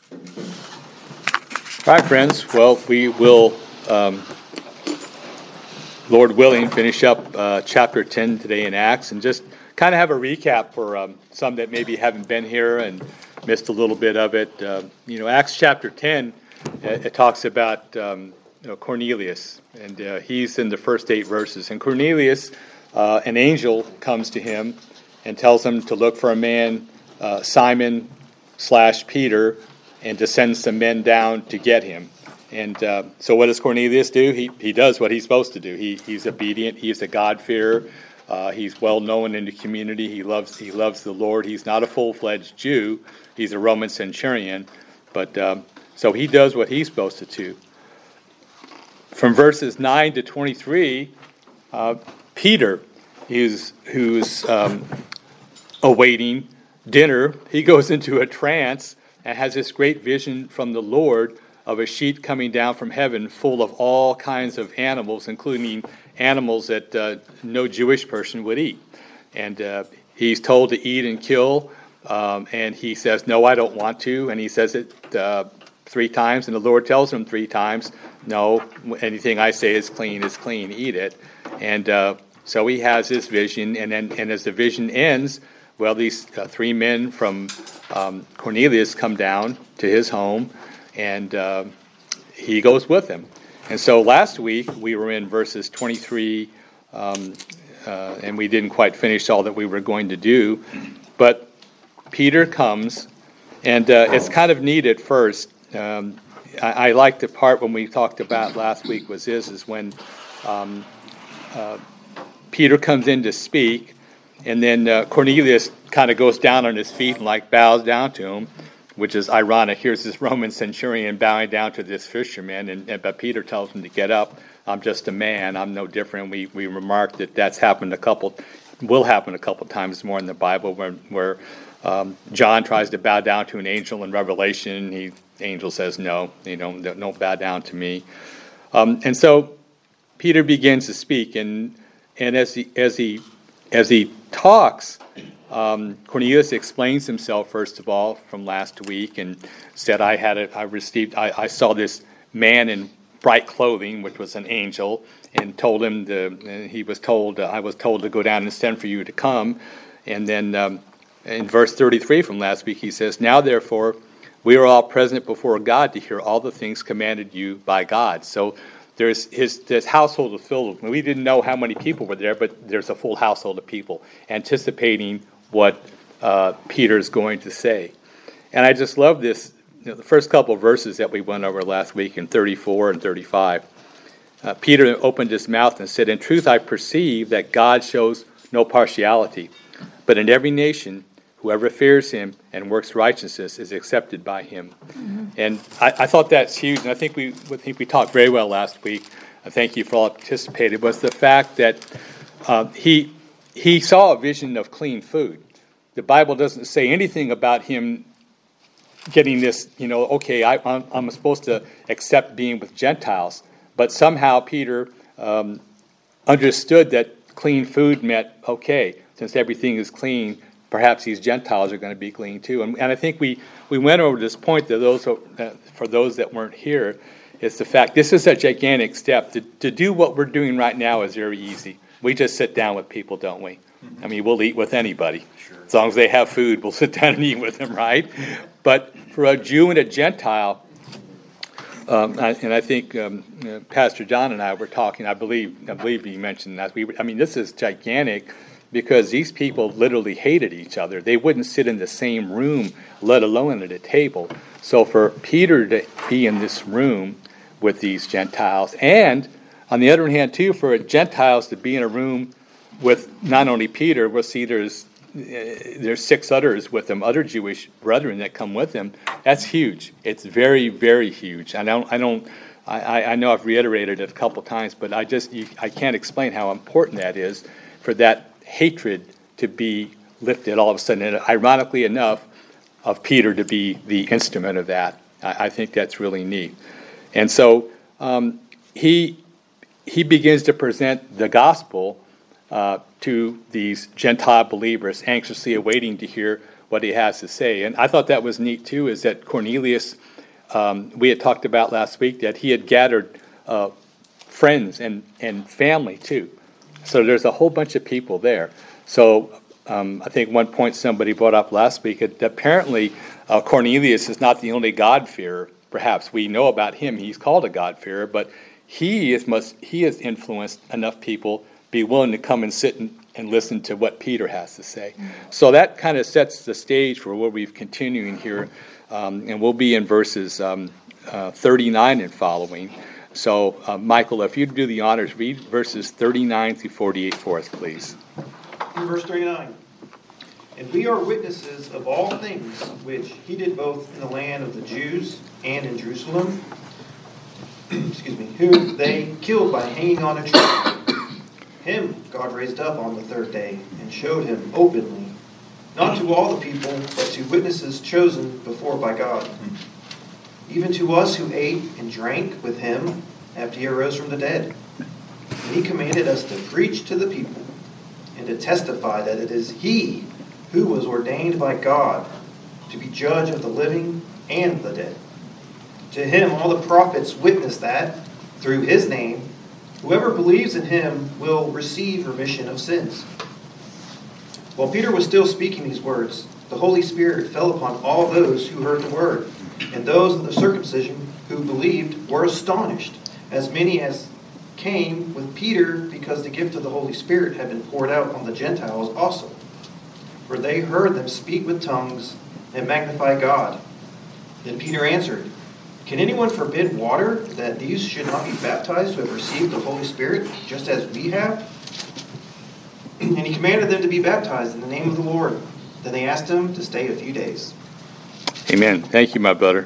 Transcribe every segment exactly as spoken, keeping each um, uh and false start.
All right, friends. Well, we will, um, Lord willing, finish up uh, chapter ten today in Acts, and just kind of have a recap for um, some that maybe haven't been here and missed a little bit of it. Uh, you know, Acts chapter ten, it, it talks about um, you know, Cornelius, and uh, he's in the first eight verses. And Cornelius, uh, an angel comes to him and tells him to look for a man, uh, Simon slash Peter, and to send some men down to get him. And uh, so what does Cornelius do? He he does what he's supposed to do. He he's obedient. He's a God-fearer. Uh, he's well known in the community. He loves he loves the Lord. He's not a full-fledged Jew. He's a Roman centurion. But um, so he does what he's supposed to do. From verses nine to twenty-three, uh, Peter, who's who's um, awaiting dinner, he goes into a trance and has this great vision from the Lord of a sheet coming down from heaven full of all kinds of animals, including animals that uh, no Jewish person would eat. And uh, he's told to eat and kill, um, and he says, no, I don't want to. And he says it uh, three times, and the Lord tells him three times, no, anything I say is clean is clean, eat it. And uh, so he has this vision, and then and as the vision ends, well, these uh, three men from um, Cornelius come down to his home, and uh, he goes with them. And so last week we were in verses twenty-three, um, uh, and we didn't quite finish all that we were going to do. But Peter comes, and uh, it's kind of neat at first. Um, I, I like the part when we talked about last week was this, is when um, uh, Peter comes in to speak, and then uh, Cornelius kind of goes down on his feet and like bows down to him, which is ironic. Here's this Roman centurion bowing down to this fisherman, and, and but Peter tells him to get up. I'm just a man. I'm no different. We we remarked that that's happened a couple, will happen a couple times more in the Bible, where where um, John tries to bow down to an angel in Revelation. He the angel says no, you know, don't, don't bow down to me. Um, and so Peter begins to speak, and and as he as he as he talks. Um, Cornelius explains himself first of all from last week, and said, "I had a, I received, I, I saw this man in bright clothing, which was an angel, and told him to. And he was told, uh, I was told to go down and send for you to come." And then um, in verse thirty-three from last week, he says, "Now therefore, we are all present before God to hear all the things commanded you by God." So there's his his household is filled. We didn't know how many people were there, but there's a full household of people anticipating what uh, Peter's going to say. And I just love this, you know, the first couple of verses that we went over last week in thirty-four and thirty-five. Uh, Peter opened his mouth and said, "In truth I perceive that God shows no partiality, but in every nation whoever fears him and works righteousness is accepted by him." Mm-hmm. And I, I thought that's huge, and I think we I think we talked very well last week. I thank you for all that participated, was the fact that uh, he He saw a vision of clean food. The Bible doesn't say anything about him getting this, you know, okay, I, I'm, I'm supposed to accept being with Gentiles. But somehow Peter um, understood that clean food meant, okay, since everything is clean, perhaps these Gentiles are going to be clean too. And, and I think we, we went over this point that those uh, for those that weren't here, is the fact this is a gigantic step. To, to do what we're doing right now is very easy. We just sit down with people, don't we? Mm-hmm. I mean, we'll eat with anybody. Sure. As long as they have food, we'll sit down and eat with them, right? But for a Jew and a Gentile, um, I, and I think um, you know, Pastor John and I were talking, I believe I believe he mentioned that. We, I mean, this is gigantic because these people literally hated each other. They wouldn't sit in the same room, let alone at a table. So for Peter to be in this room with these Gentiles, and on the other hand, too, for Gentiles to be in a room with not only Peter, we'll see there's uh, there's six others with them, other Jewish brethren that come with him. That's huge. It's very, very huge. I don't, I don't, I, I know I've reiterated it a couple times, but I just, you, I can't explain how important that is for that hatred to be lifted all of a sudden. And ironically enough, of Peter to be the instrument of that. I, I think that's really neat. And so um, he. He begins to present the gospel uh, to these Gentile believers, anxiously awaiting to hear what he has to say. And I thought that was neat too, is that Cornelius, um, we had talked about last week that he had gathered uh, friends and, and family too. So there's a whole bunch of people there. So um, I think one point somebody brought up last week that apparently uh, Cornelius is not the only God-fearer. Perhaps we know about him. He's called a God-fearer, but he is must he has influenced enough people be willing to come and sit and, and listen to what Peter has to say. So that kind of sets the stage for where we're continuing here, um, and we'll be in verses um, uh, thirty-nine and following. So, uh, Michael, if you'd do the honors, read verses thirty-nine through forty-eight for us, please. In verse thirty-nine, and we are witnesses of all things which he did both in the land of the Jews and in Jerusalem, excuse me, whom they killed by hanging on a tree. Him God raised up on the third day and showed him openly, not to all the people, but to witnesses chosen before by God, even to us who ate and drank with him after he arose from the dead. And he commanded us to preach to the people and to testify that it is he who was ordained by God to be judge of the living and the dead. To him all the prophets witness that, through his name, whoever believes in him will receive remission of sins. While Peter was still speaking these words, the Holy Spirit fell upon all those who heard the word, and those of the circumcision who believed were astonished, as many as came with Peter, because the gift of the Holy Spirit had been poured out on the Gentiles also. For they heard them speak with tongues and magnify God. Then Peter answered, can anyone forbid water that these should not be baptized who have received the Holy Spirit, just as we have? And he commanded them to be baptized in the name of the Lord. Then they asked him to stay a few days. Amen. Thank you, my brother.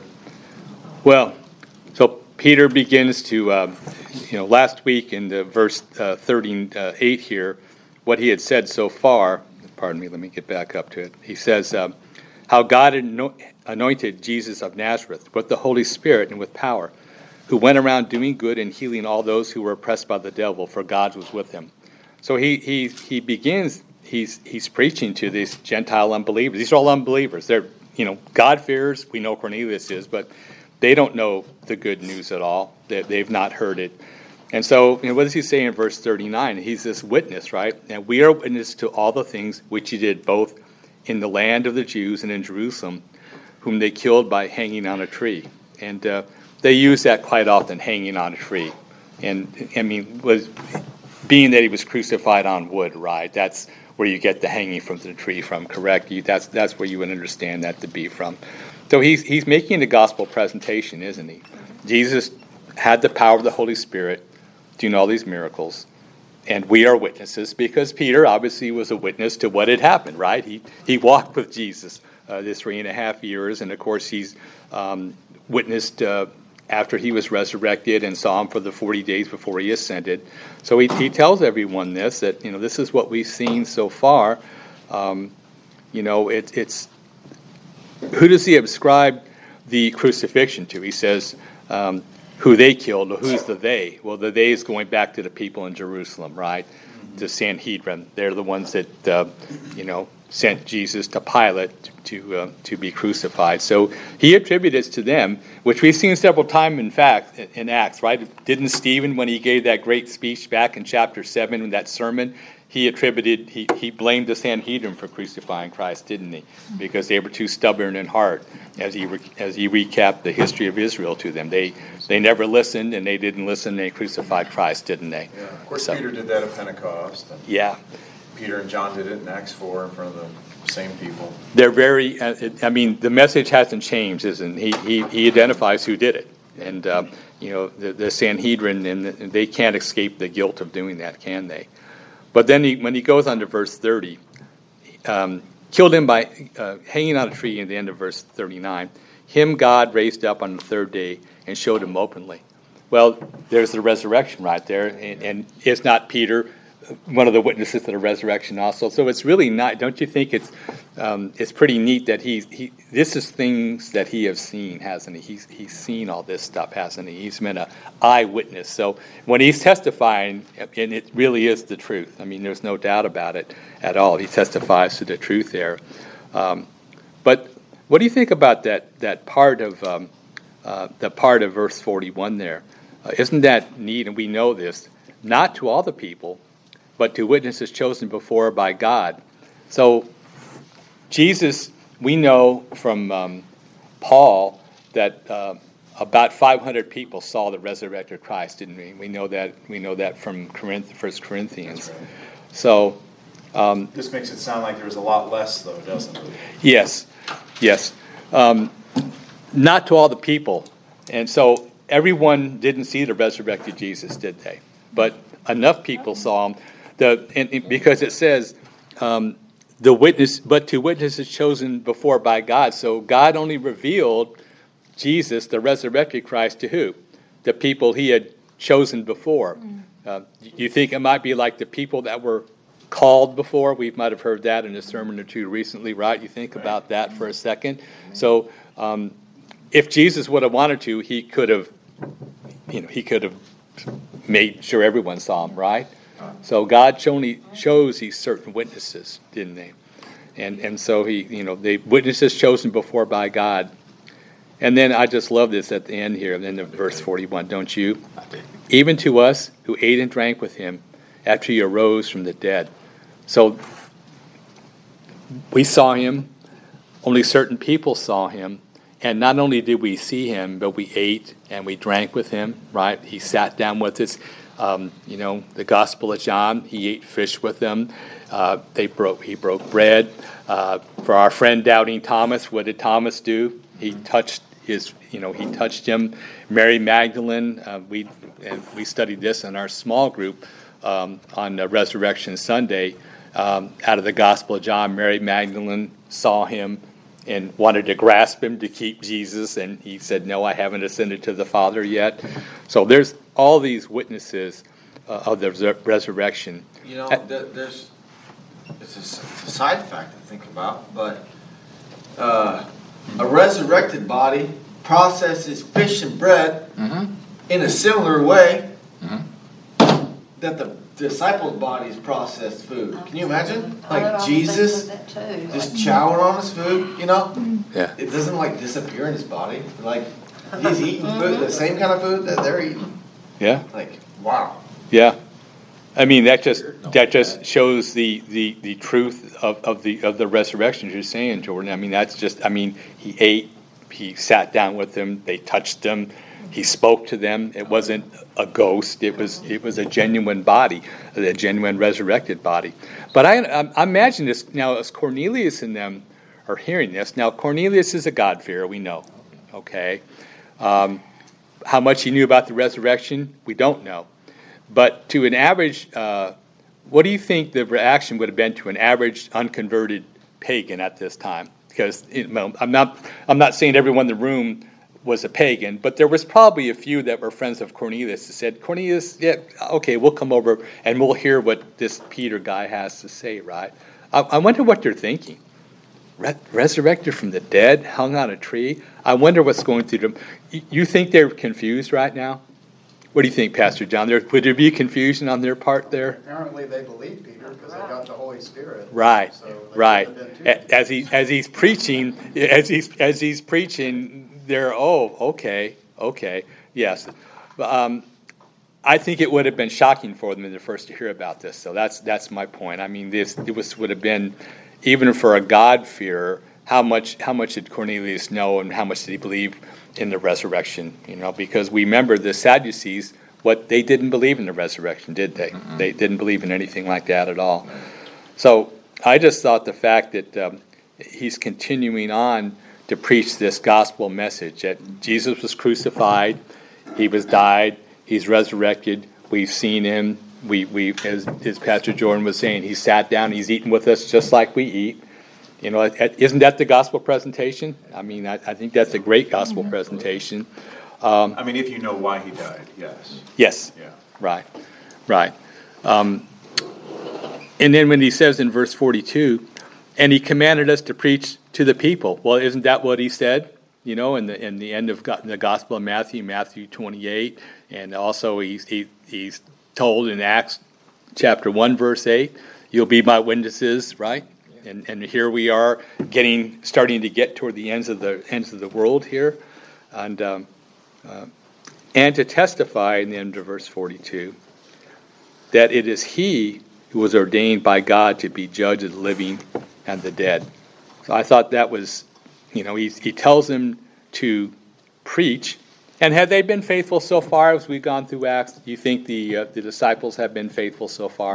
Well, so Peter begins to, um, you know, last week in the verse uh, thirty-eight here, what he had said so far, pardon me, let me get back up to it. He says, um, how God anointed Jesus of Nazareth with the Holy Spirit and with power, who went around doing good and healing all those who were oppressed by the devil, for God was with him. So he he he begins, he's he's preaching to these Gentile unbelievers. These are all unbelievers. They're, you know, God-fearers. We know Cornelius is, but they don't know the good news at all. They, they've not heard it. And so, you know, what does he say in verse thirty-nine? He's this witness, right? And we are witness to all the things which he did both in the land of the Jews and in Jerusalem, whom they killed by hanging on a tree. And uh, they use that quite often, hanging on a tree. And, I mean, was being that he was crucified on wood, right? That's where you get the hanging from the tree from, correct? You, that's that's where you would understand that to be from. So he's he's making the gospel presentation, isn't he? Jesus had the power of the Holy Spirit doing all these miracles. And we are witnesses because Peter obviously was a witness to what had happened, right? He he walked with Jesus uh, this three and a half years, and of course he's um, witnessed uh, after he was resurrected and saw him for the forty days before he ascended. So he, he tells everyone this, that, you know, this is what we've seen so far. Um, you know, it, it's, who does he ascribe the crucifixion to? He says, um, who they killed, or who's the they? Well, the they is going back to the people in Jerusalem, right? Mm-hmm. The Sanhedrin. They're the ones that, uh, you know, sent Jesus to Pilate to uh, to be crucified. So he attributed it to them, which we've seen several times, in fact, in Acts, right? Didn't Stephen, when he gave that great speech back in chapter seven, in that sermon, he attributed, he, he blamed the Sanhedrin for crucifying Christ, didn't he? Because they were too stubborn in heart, as he re, as he recapped the history of Israel to them. They they never listened, and they didn't listen, and they crucified Christ, didn't they? Yeah, of course, so, Peter did that at Pentecost. And yeah. Peter and John did it in Acts four in front of the same people. They're very, uh, it, I mean, the message hasn't changed, isn't it? He, he, he identifies who did it. And, um, you know, the, the Sanhedrin, and, the, and they can't escape the guilt of doing that, can they? But then he, when he goes on to verse thirty, um, killed him by uh, hanging on a tree in the end of verse thirty-nine, him God raised up on the third day and showed him openly. Well, there's the resurrection right there, and, and it's not Peter, one of the witnesses to the resurrection also. So it's really not, don't you think it's um, it's pretty neat that he's, he, this is things that he has seen, hasn't he? He's, he's seen all this stuff, hasn't he? He's been an eyewitness. So when he's testifying, and it really is the truth. I mean, there's no doubt about it at all. He testifies to the truth there. Um, But what do you think about that that part of um, uh, the part of verse forty-one there? Uh, isn't that neat? And we know this, not to all the people, but to witnesses chosen before by God. So Jesus, we know from um, Paul that uh, about five hundred people saw the resurrected Christ, didn't we? We know that. We know that from Corinth, First Corinthians. That's right. So um, This makes it sound like there was a lot less, though, doesn't it? yes, yes, um, not to all the people, and so everyone didn't see the resurrected Jesus, did they? But enough people saw him. The and, and because it says. Um, The witness, but to witnesses chosen before by God. So God only revealed Jesus, the resurrected Christ, to who? The people he had chosen before. Uh, you think it might be like the people that were called before? We might have heard that in a sermon or two recently, right? You think about that for a second. So um, if Jesus would have wanted to, he could have, you know, he could have made sure everyone saw him, right? So God only chose these certain witnesses, didn't they? And and so he, you know, the witnesses chosen before by God. And then I just love this at the end here, in the verse forty-one, don't you? Even to us who ate and drank with him after he arose from the dead. So we saw him, only certain people saw him. And not only did we see him, but we ate and we drank with him, right? He sat down with us. Um, you know, the Gospel of John, he ate fish with them. Uh, they broke. He broke bread. Uh, for our friend doubting Thomas, what did Thomas do? He touched his. You know, he touched him. Mary Magdalene. Uh, we and we studied this in our small group um, on uh, Resurrection Sunday. Um, out of the Gospel of John, Mary Magdalene saw him and wanted to grasp him to keep Jesus, and he said, "No, I haven't ascended to the Father yet." So there's all these witnesses uh, of the res- resurrection. You know, there, there's it's a, it's a side fact to think about, but uh, a resurrected body processes fish and bread Mm-hmm. in a similar way Mm-hmm. that the disciples' bodies processed food. Can you imagine? I would Like always Jesus think of that too. just chowing on his food, you know? Yeah. It doesn't like disappear in his body. Like he's eating food, the same kind of food that they're eating. Yeah. Like, wow. Yeah. I mean, that just that just shows the, the, the truth of, of the of the resurrection, as you're saying, Jordan. I mean, that's just, I mean, he ate, he sat down with them, they touched him, he spoke to them. It wasn't a ghost. It was it was a genuine body, a genuine resurrected body. But I, I imagine this now as Cornelius and them are hearing this. Now, Cornelius is a God-fearer, we know, okay? Um, how much he knew about the resurrection, we don't know. But to an average, uh, what do you think the reaction would have been to an average unconverted pagan at this time? Because you know, I'm not I'm not saying everyone in the room was a pagan, but there was probably a few that were friends of Cornelius that said, Cornelius, yeah, okay, we'll come over and we'll hear what this Peter guy has to say, right? I, I wonder what they're thinking. Re- resurrected from the dead, hung on a tree. I wonder what's going through them. You, you think they're confused right now? What do you think, Pastor John? There, would there be confusion on their part there? Apparently, they believe Peter because they got the Holy Spirit. Right, So they right. couldn't have been too A- As he as he's preaching, as he's as he's preaching, they're oh okay okay yes. Um, I think it would have been shocking for them in the first to hear about this. So that's that's my point. I mean, this it was would have been even for a God-fearer. How much how much did Cornelius know, and how much did he believe in the resurrection? You know, because we remember the Sadducees. What they didn't believe in the resurrection, did they? Mm-hmm. They didn't believe in anything like that at all. So I just thought the fact that um, he's continuing on to preach this gospel message that Jesus was crucified, he was died, he's resurrected. We've seen him. We we as, as Pastor Jordan was saying, he sat down, he's eating with us just like we eat. You know, isn't that the gospel presentation? I mean, I, I think that's a great gospel presentation. Um, I mean, if you know why he died, yes. yes. Yeah. Right. Right. Um, and then when he says in verse forty-two, and he commanded us to preach to the people. Well, isn't that what he said? You know, in the in the end of the Gospel of Matthew, Matthew twenty-eight, and also he's he, he's told in Acts chapter one, verse eight, you'll be my witnesses, right? Yeah. And, and here we are getting, starting to get toward the ends of the ends of the world here. And, um, uh, and to testify in the end of verse forty-two, that it is he who was ordained by God to be judge of the living and the dead. So I thought that was, you know, he, he tells them to preach. And have they been faithful so far as we've gone through Acts? Do you think the uh, the disciples have been faithful so far?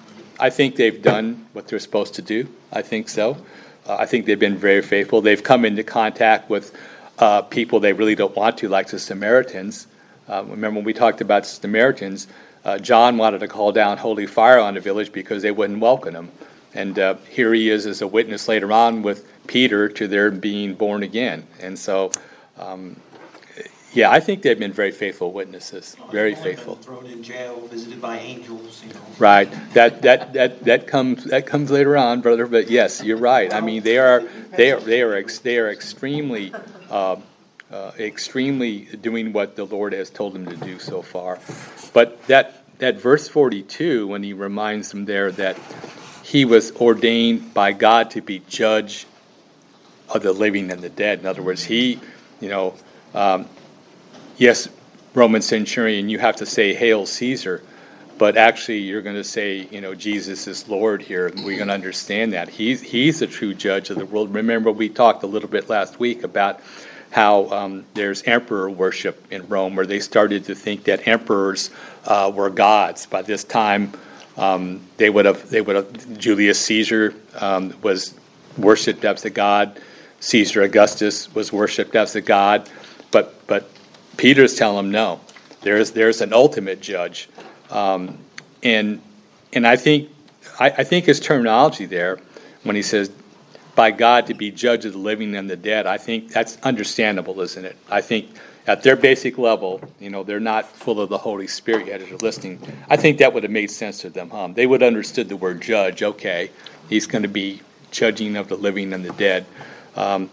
I think they've done what they're supposed to do. I think so. Uh, I think they've been very faithful. They've come into contact with uh, people they really don't want to, like the Samaritans. Uh, remember when we talked about Samaritans, uh, John wanted to call down holy fire on the village because they wouldn't welcome him. And uh, here he is as a witness later on with Peter to their being born again. And so, um, yeah, I think they've been very faithful witnesses, very faithful. Thrown in jail, visited by angels, you know. Right. That that that that comes that comes later on, brother. But yes, you're right. I mean, they are they are they are ex, they are extremely. Uh, Uh, extremely doing what the Lord has told them to do so far. But that that verse forty-two, when he reminds them there that he was ordained by God to be judge of the living and the dead. In other words, he, you know, um, yes, Roman centurion, you have to say, Hail Caesar. But actually, you're going to say, you know, Jesus is Lord here. And we're going to understand that. He's, he's the true judge of the world. Remember, we talked a little bit last week about how um, there's emperor worship in Rome, where they started to think that emperors uh, were gods. By this time, um, they would have they would have Julius Caesar um, was worshipped as a god. Caesar Augustus was worshipped as a god. But but Peter's telling them no. There's there's an ultimate judge, um, and and I think I, I think his terminology there when he says, by God to be judge of the living and the dead, I think that's understandable, isn't it? I think at their basic level, you know, they're not full of the Holy Spirit yet as they're listening. I think that would have made sense to them, huh? They would have understood the word judge. Okay, he's going to be judging of the living and the dead. Um,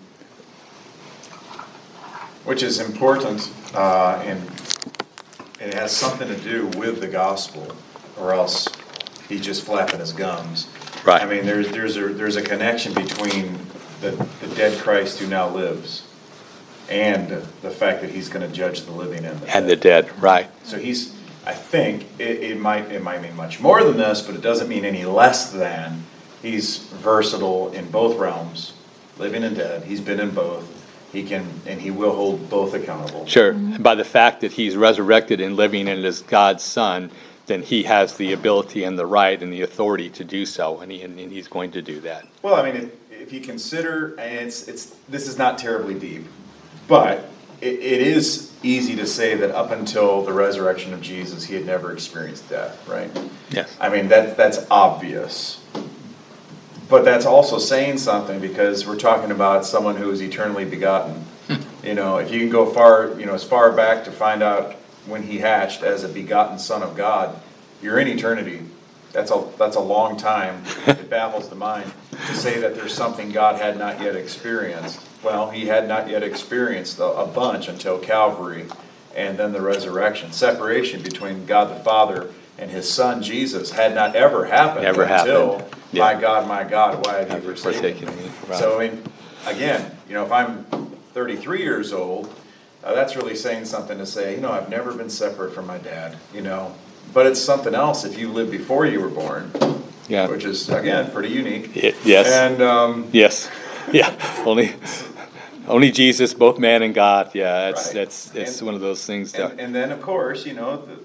Which is important, uh, and it has something to do with the gospel, or else he's just flapping his gums. Right. I mean, there's there's a there's a connection between the, the dead Christ who now lives and the fact that he's going to judge the living and the dead. And the dead, right. So he's, I think, it, it might it might mean much more than this, but it doesn't mean any less than. He's versatile in both realms, living and dead. He's been in both. He can, and he will hold both accountable. Sure. And by the fact that he's resurrected and living and is God's son, then he has the ability and the right and the authority to do so, and, he, and he's going to do that. Well, I mean, if, if you consider, and it's it's this is not terribly deep, but it, it is easy to say that up until the resurrection of Jesus, he had never experienced death, right? Yes. I mean, that that's obvious. But that's also saying something, because we're talking about someone who is eternally begotten. You know, if you can go far, you know, as far back to find out when he hatched as a begotten Son of God, you're in eternity. That's a that's a long time. It baffles the mind to say that there's something God had not yet experienced. Well, he had not yet experienced a, a bunch until Calvary and then the resurrection. Separation between God the Father and his Son Jesus had not ever happened Never until, happened. Yeah. my God, my God, why have you Never forsaken forsaken me? me. Right. So, I mean, again, you know, if I'm thirty-three years old, Uh, that's really saying something to say, you know, I've never been separate from my dad, you know. But it's something else if you lived before you were born, Yeah. which is, again, pretty unique. It, yes. And, um, yes. Yeah. Only only Jesus, both man and God. Yeah, that's Right. that's it's And- one of those things that and, and then, of course, you know, the,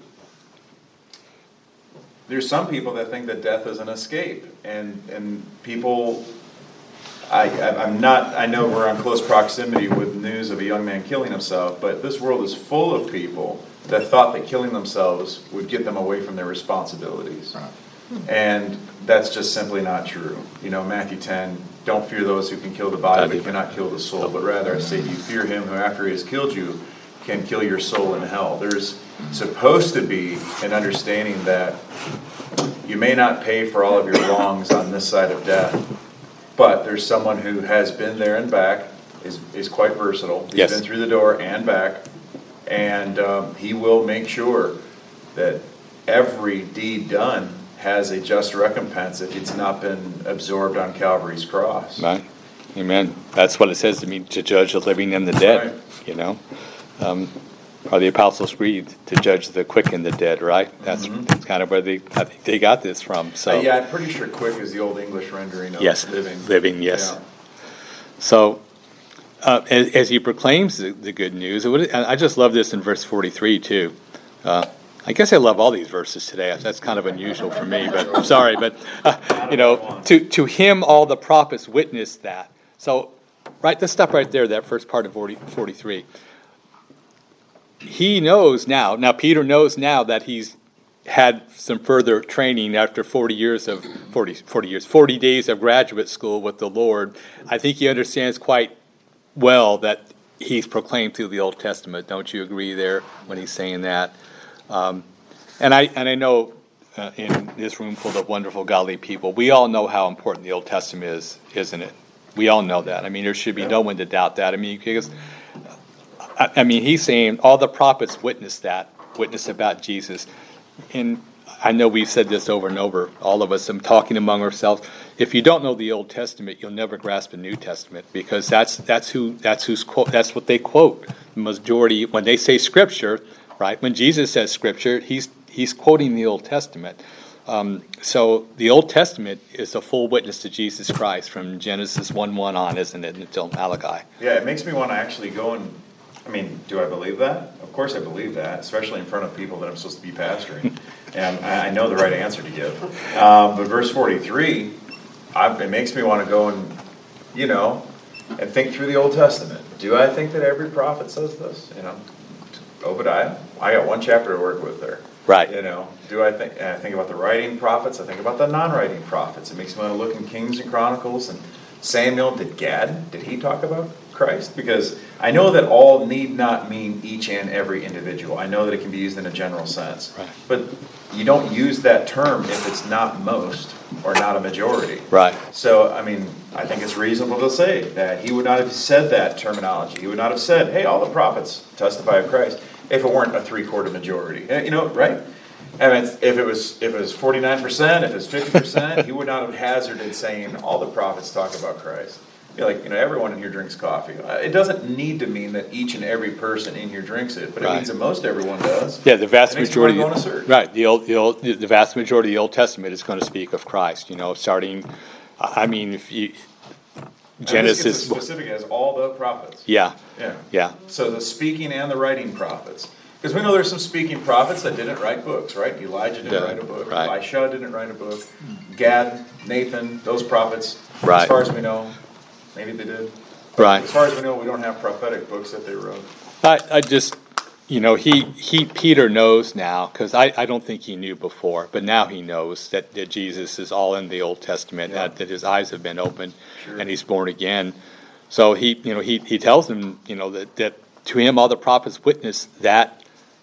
there's some people that think that death is an escape. And, and people... I, I'm not, I know we're on close proximity with news of a young man killing himself, but this world is full of people that thought that killing themselves would get them away from their responsibilities. Right. And that's just simply not true. You know, Matthew ten, don't fear those who can kill the body but cannot kill the soul, but rather I say you fear him who after he has killed you can kill your soul in hell. There's supposed to be an understanding that you may not pay for all of your wrongs on this side of death, but there's someone who has been there and back, is is quite versatile. He's Yes. been through the door and back, and um, he will make sure that every deed done has a just recompense if it's not been absorbed on Calvary's cross. Right. Amen. That's what it says to me, to judge the living and the dead, Right. you know. Um, or the apostles agreed to judge the quick and the dead, right? That's, Mhm. that's kind of where they, I think they got this from. So Uh, yeah, I'm pretty sure quick is the old English rendering of yes, living. living, yes. Yeah. So uh, as, as he proclaims the, the good news, it would, I just love this in verse forty-three too. Uh, I guess I love all these verses today. That's kind of unusual for me, but I'm sorry. But, uh, you know, to, to him all the prophets witnessed that. So, right, let's stop right there, that first part of forty, forty-three. He knows now, now Peter knows now that he's had some further training after forty years of, forty, forty years, forty days of graduate school with the Lord. I think he understands quite well that he's proclaimed through the Old Testament. Don't you agree there when he's saying that? Um, and I and I know uh, in this room full of wonderful, godly people, we all know how important the Old Testament is, isn't it? We all know that. I mean, there should be no one to doubt that. I mean, because I, I mean, he's saying all the prophets witnessed that, witnessed about Jesus. And I know we've said this over and over, all of us, I'm talking among ourselves. If you don't know the Old Testament, you'll never grasp the New Testament, because that's that's who that's who's quote that's what they quote. The majority, when they say Scripture, right? When Jesus says Scripture, he's he's quoting the Old Testament. Um, so the Old Testament is a full witness to Jesus Christ from Genesis one one on, isn't it, until Malachi? Yeah, it makes me want to actually go and, I mean, do I believe that? Of course I believe that, especially in front of people that I'm supposed to be pastoring. And I I know the right answer to give. Um, but verse forty-three, I, it makes me want to go and, you know, and think through the Old Testament. Do I think that every prophet says this? You know, Obadiah, I got one chapter to work with there. Right. You know, do I think, and I think about the writing prophets, I think about the non-writing prophets. It makes me want to look in Kings and Chronicles and Samuel. Did Gad, did he talk about Christ? Because I know that all need not mean each and every individual. I know that it can be used in a general sense. Right. But you don't use that term if it's not most or not a majority. Right. So, I mean, I think it's reasonable to say that he would not have said that terminology. He would not have said, hey, all the prophets testify of Christ, if it weren't a three-quarter majority. You know, right? And if it was if it was forty-nine percent, if it was fifty percent, he would not have hazarded saying all the prophets talk about Christ. You're like, you know, everyone in here drinks coffee. It doesn't need to mean that each and every person in here drinks it, but it Right. means that most everyone does. Yeah, the vast It makes me wanna majority. go on a search. Right, the old, the old, the vast majority of the Old Testament is going to speak of Christ. You know, starting. I mean, if you And this gets Genesis. as specific as all the prophets. Yeah, Yeah. yeah, So the speaking and the writing prophets. Because we know there's some speaking prophets that didn't write books, right? Elijah didn't Yeah, write a book. right. Elisha didn't write a book. Gad, Nathan, those prophets. Right. As far as we know, maybe they did. right. As far as we know, we don't have prophetic books that they wrote. I, I just, you know, he, he Peter knows now, because I, I don't think he knew before, but now he knows that, that Jesus is all in the Old Testament, Yeah. that, that his eyes have been opened, Sure. and he's born again. So he, you know, he, he tells them, you know, that, that to him all the prophets witness that,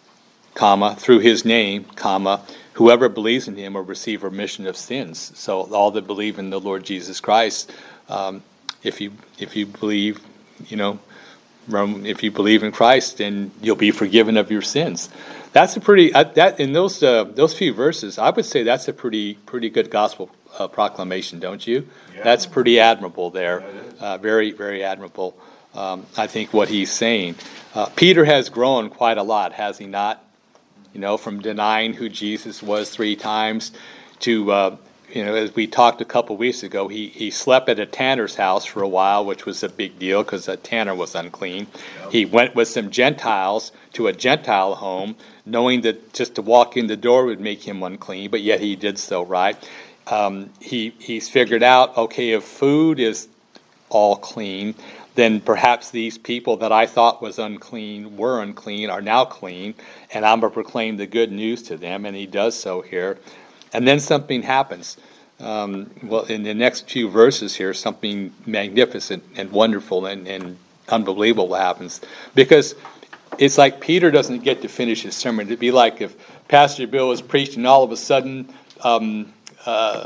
comma, through his name, comma, whoever believes in him will receive remission of sins. So all that believe in the Lord Jesus Christ, um, if you if you believe, you know, Rome, if you believe in Christ, then you'll be forgiven of your sins. That's a pretty uh, that in those uh, those few verses, I would say that's a pretty pretty good gospel uh, proclamation, don't you? Yeah. That's pretty admirable there, Yeah, it is. uh, very very admirable. Um, I think what he's saying. Uh, Peter has grown quite a lot, has he not? You know, from denying who Jesus was three times to, uh, you know, as we talked a couple weeks ago, he, he slept at a tanner's house for a while, which was a big deal because a tanner was unclean. Yep. He went with some Gentiles to a Gentile home, knowing that just to walk in the door would make him unclean, but yet he did so, right? Um, he he's figured out, okay, if food is all clean, then perhaps these people that I thought was unclean were unclean, are now clean, and I'm going to proclaim the good news to them, and he does so here. And then something happens. Um, well, in the next few verses here, something magnificent and wonderful and, and unbelievable happens. Because it's like Peter doesn't get to finish his sermon. It'd be like if Pastor Bill was preaching and all of a sudden um, uh,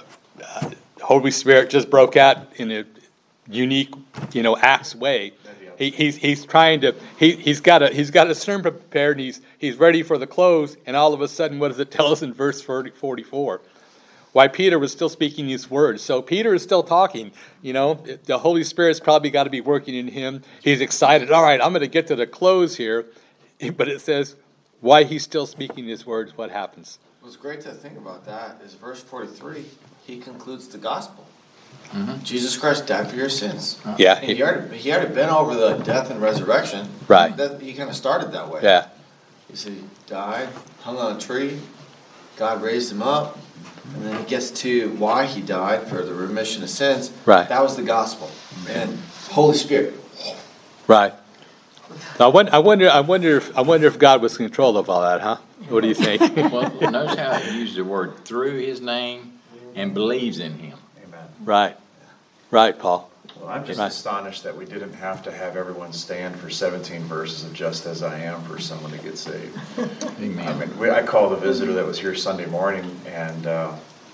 Holy Spirit just broke out in a unique, you know, Acts way. He, he's he's trying to he he's got a he's got a sermon prepared and he's he's ready for the close, and all of a sudden, what does it tell us in verse forty-four? why Peter was still speaking these words. So Peter is still talking. You know, the Holy Spirit's probably got to be working in him. He's excited. All right, I'm going to get to the close here. But it says, why he's still speaking these words, what happens? What's great to think about that is verse forty-three, he concludes the gospel. Mm-hmm. Jesus Christ died for your sins. Yeah. He, he, already, he already been over the death and resurrection. Right. That, he kind of started that way. Yeah. He said he died, hung on a tree, God raised him up, and then he gets to why he died, for the remission of sins. Right. That was the gospel. And Holy Spirit. Right. I wonder, I wonder, I wonder if, I wonder if God was in control of all that, huh? What do you think? Well, notice how he used the word through his name and believes in him. Amen. Right. Right, Paul. Well, I'm just Right. astonished that we didn't have to have everyone stand for seventeen verses of Just As I Am for someone to get saved. I Amen. mean, we, I called a visitor that was here Sunday morning, and uh,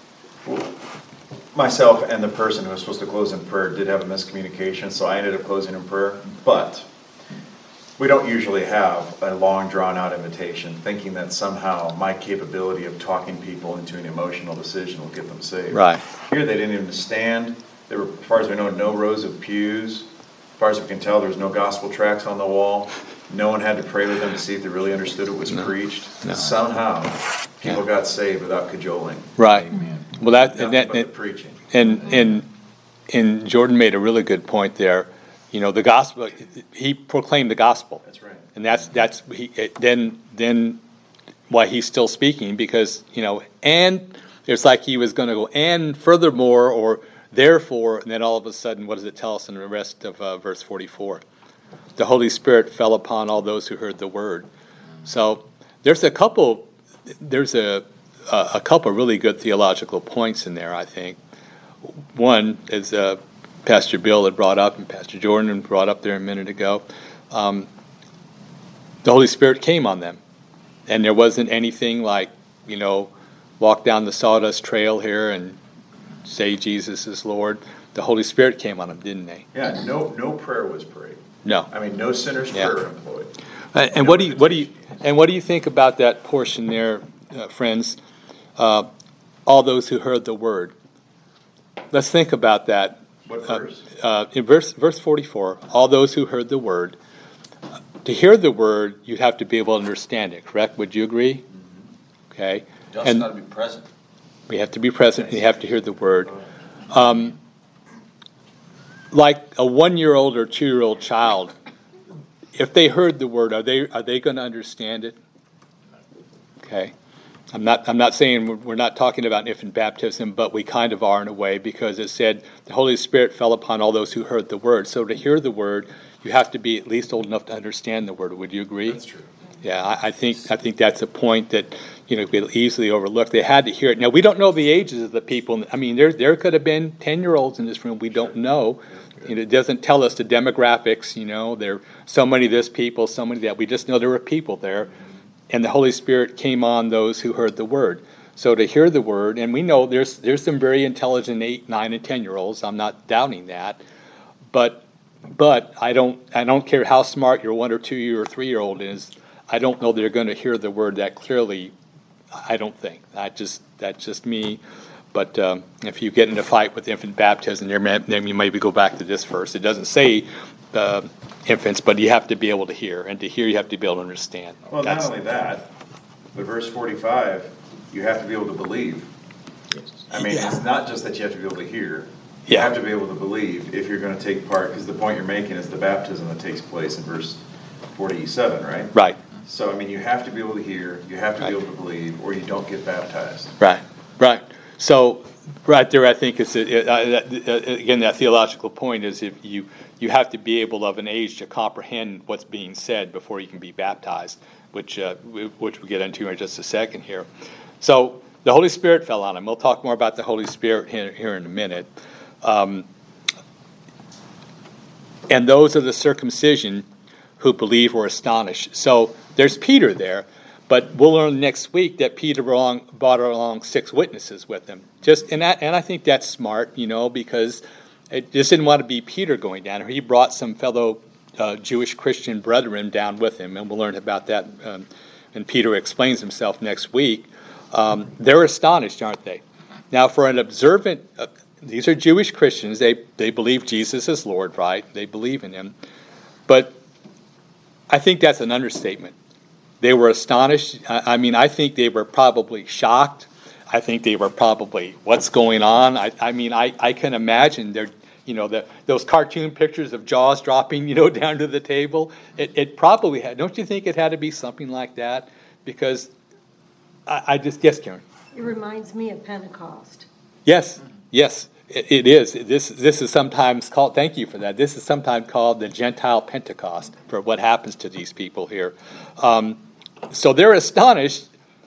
myself and the person who was supposed to close in prayer did have a miscommunication, so I ended up closing in prayer. But we don't usually have a long, drawn-out invitation, thinking that somehow my capability of talking people into an emotional decision will get them saved. Right. Here, they didn't even stand. There were, as far as we know, no rows of pews. As far as we can tell, there was no gospel tracts on the wall. No one had to pray with them to see if they really understood what was No. preached. No. Somehow, people Yeah. got saved without cajoling. Right. Amen. Well, that, Nothing and, that but the and, preaching. and, and, and Jordan made a really good point there. You know, the gospel, he proclaimed the gospel. That's right. And that's, that's, he, it, then, then why he's still speaking, because, you know, and it's like he was going to go, and furthermore, or therefore, and then all of a sudden, what does it tell us in the rest of uh, verse forty-four? The Holy Spirit fell upon all those who heard the word. So there's a couple, there's a, a, a couple really good theological points in there, I think. One is uh, Pastor Bill had brought up, and Pastor Jordan brought up there a minute ago. Um, the Holy Spirit came on them, and there wasn't anything like, you know, walk down the sawdust trail here and say Jesus is Lord. The Holy Spirit came on them, didn't they? Yeah, no, no prayer was prayed. No. I mean, no sinner's Yeah. prayer employed. Uh, and what do you what do you and what do you think about that portion there, uh, friends? Uh, all those who heard the word. Let's think about that. What Uh, verse? uh, in verse verse forty-four, all those who heard the word. To hear the word, you have to be able to understand it. Correct? Would you agree? Okay. You also And got to be present. we have to be present, and you have to hear the word. Um, like a one-year-old or two-year-old child, if they heard the word, are they are they going to understand it? Okay, I'm not I'm not saying we're, we're not talking about infant baptism, but we kind of are in a way, because it said the Holy Spirit fell upon all those who heard the word. So to hear the word, you have to be at least old enough to understand the word. Would you agree? That's true. Yeah, I, I think I think that's a point that, you know, could be easily overlooked. They had to hear it. Now, we don't know the ages of the people. I mean, there there could have been ten-year-olds in this room. We don't know. You know, it doesn't tell us the demographics. You know, there are so many this people, so many that. We just know there were people there, and the Holy Spirit came on those who heard the word. So to hear the word, and we know there's there's some very intelligent eight, nine, and ten-year-olds. I'm not doubting that, but but I don't I don't care how smart your one or two year or three year old is. I don't know they're going to hear the word that clearly. I don't think. I just that's just me. But um, if you get in a fight with infant baptism, then you maybe go back to this verse. It doesn't say uh, infants, but you have to be able to hear, and to hear you have to be able to understand. Well, That's- not only that, but verse forty-five, you have to be able to believe. I mean, it's not just that you have to be able to hear. You Yeah. have to be able to believe if you're going to take part, because the point you're making is the baptism that takes place in verse forty-seven, right? Right, So, I mean, you have to be able to hear, you have to Right. be able to believe, or you don't get baptized. right, right. So right there, I think it's a, uh, that- uh, again that theological point is if you you have to be able of an age to comprehend what's being said before you can be baptized, which uh, we- which we'll get into in just a second here. So the Holy Spirit fell on him. We'll talk more about the Holy Spirit here, here in a minute. Um, and those of the circumcision who believe were astonished. So there's Peter there, but we'll learn next week that Peter belong, brought along six witnesses with him. Just and that, and I think that's smart, you know, because it just didn't want to be Peter going down. He brought some fellow uh, Jewish Christian brethren down with him, and we'll learn about that. Um, and Peter explains himself next week. Um, they're astonished, aren't they? Now, for an observant, uh, these are Jewish Christians. They they believe Jesus is Lord, right? They believe in him. But I think that's an understatement. They were astonished. I, I mean, I think they were probably shocked. I think they were probably, what's going on? I, I mean, I, I can imagine they're, you know, the, those cartoon pictures of Jaws dropping, you know, down to the table. It, it probably had. Don't you think it had to be something like that? Because I, I just, yes, Karen. It reminds me of Pentecost. Yes, yes, it, it is. This this is sometimes called, thank you for that, this is sometimes called the Gentile Pentecost for what happens to these people here. Um, so they're astonished,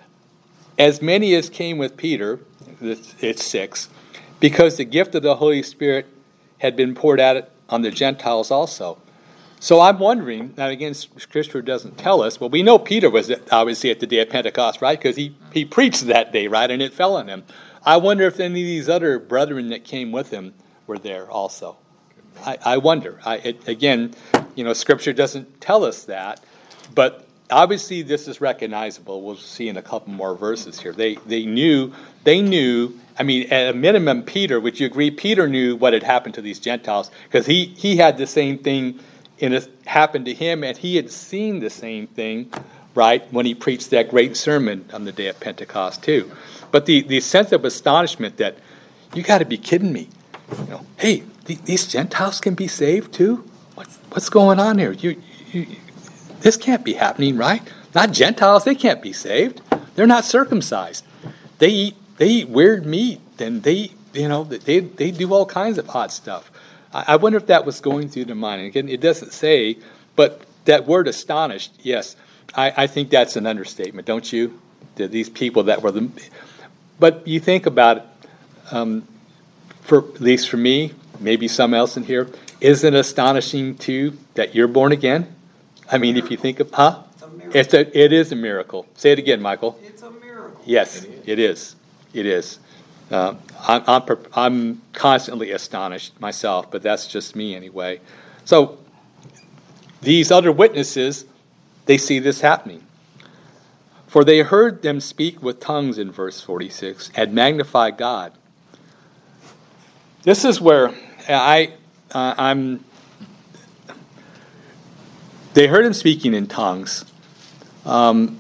as many as came with Peter, it's six, because the gift of the Holy Spirit had been poured out on the Gentiles also. So I'm wondering, now again, Scripture doesn't tell us, well, we know Peter was obviously at the day of Pentecost, right? Because he, he preached that day, right? And it fell on him. I wonder if any of these other brethren that came with him were there also. I, I wonder. I, it, again, you know, Scripture doesn't tell us that, but obviously this is recognizable. We'll see in a couple more verses here. They they knew, they knew, I mean, at a minimum, Peter, would you agree, Peter knew what had happened to these Gentiles, because he, he had the same thing and it happened to him, and he had seen the same thing, right, when he preached that great sermon on the day of Pentecost too. But the, the sense of astonishment that, you got to be kidding me. You know, hey, th- these Gentiles can be saved too? What's, what's going on here? You, you, this can't be happening, right? Not Gentiles, they can't be saved. They're not circumcised. They eat, they eat weird meat, and they, you know, they, they do all kinds of odd stuff. I wonder if that was going through their mind. And again, it doesn't say, but that word astonished, yes, I, I think that's an understatement, don't you? That these people that were the... But you think about it, um, for at least for me, maybe some else in here, isn't it astonishing, too, that you're born again? I mean, if you think of... Huh? It's a, it is a miracle. Say it again, Michael. It's a miracle. Yes, it is. It is. Uh, I'm, I'm, I'm constantly astonished myself, but that's just me anyway. So these other witnesses, they see this happening. For they heard them speak with tongues in verse forty-six and magnify God. This is where I, uh, I'm, they heard him speaking in tongues. Um,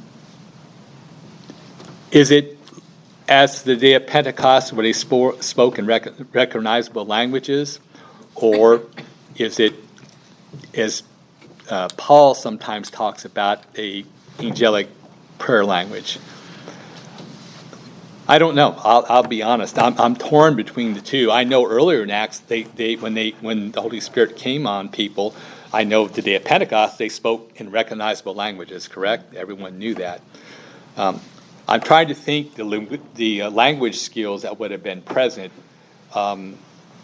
is it as the day of Pentecost where they spore, spoke in rec- recognizable languages? Or is it, as uh, Paul sometimes talks about, a angelic prayer language? I don't know. I'll, I'll be honest. I'm, I'm torn between the two. I know earlier in Acts, they, they when they when the Holy Spirit came on people, I know the day of Pentecost, they spoke in recognizable languages, correct? Everyone knew that. Um, I'm trying to think the the uh, language skills that would have been present um,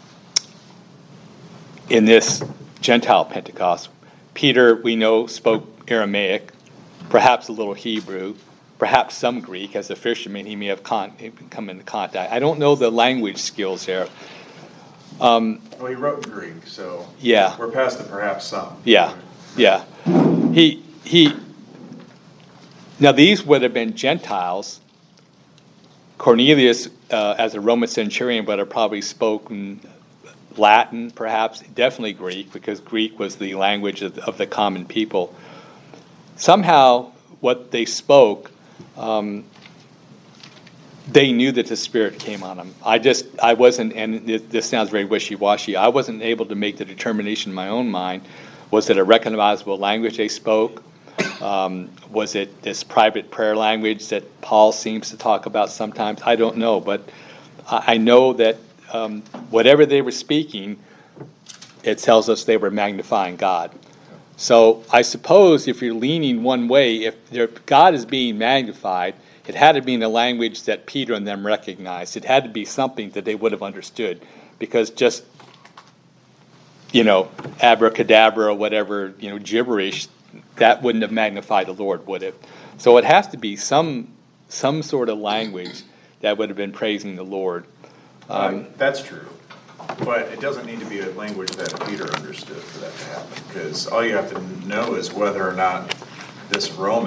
in this Gentile Pentecost. Peter, we know, spoke Aramaic, perhaps a little Hebrew, perhaps some Greek. As a fisherman, he may have con- come into contact. I don't know the language skills there. Um, Well, he wrote Greek, so yeah, we're past the perhaps some. Yeah, yeah. He he. Now, these would have been Gentiles. Cornelius, uh, as a Roman centurion, would have probably spoken Latin, perhaps, definitely Greek, because Greek was the language of, of the common people. Somehow, what they spoke, um, they knew that the Spirit came on them. I just, I wasn't, and this sounds very wishy-washy, I wasn't able to make the determination in my own mind. Was it a recognizable language they spoke? Um, was it this private prayer language that Paul seems to talk about sometimes? I don't know, but I, I know that um, whatever they were speaking, it tells us they were magnifying God. So I suppose if you're leaning one way, if God is being magnified, it had to be in a language that Peter and them recognized. It had to be something that they would have understood, because just, you know, abracadabra or whatever, you know, gibberish, that wouldn't have magnified the Lord, would it? So it has to be some some sort of language that would have been praising the Lord. Um, Um, that's true. But it doesn't need to be a language that Peter understood for that to happen, because all you have to know is whether or not this Roman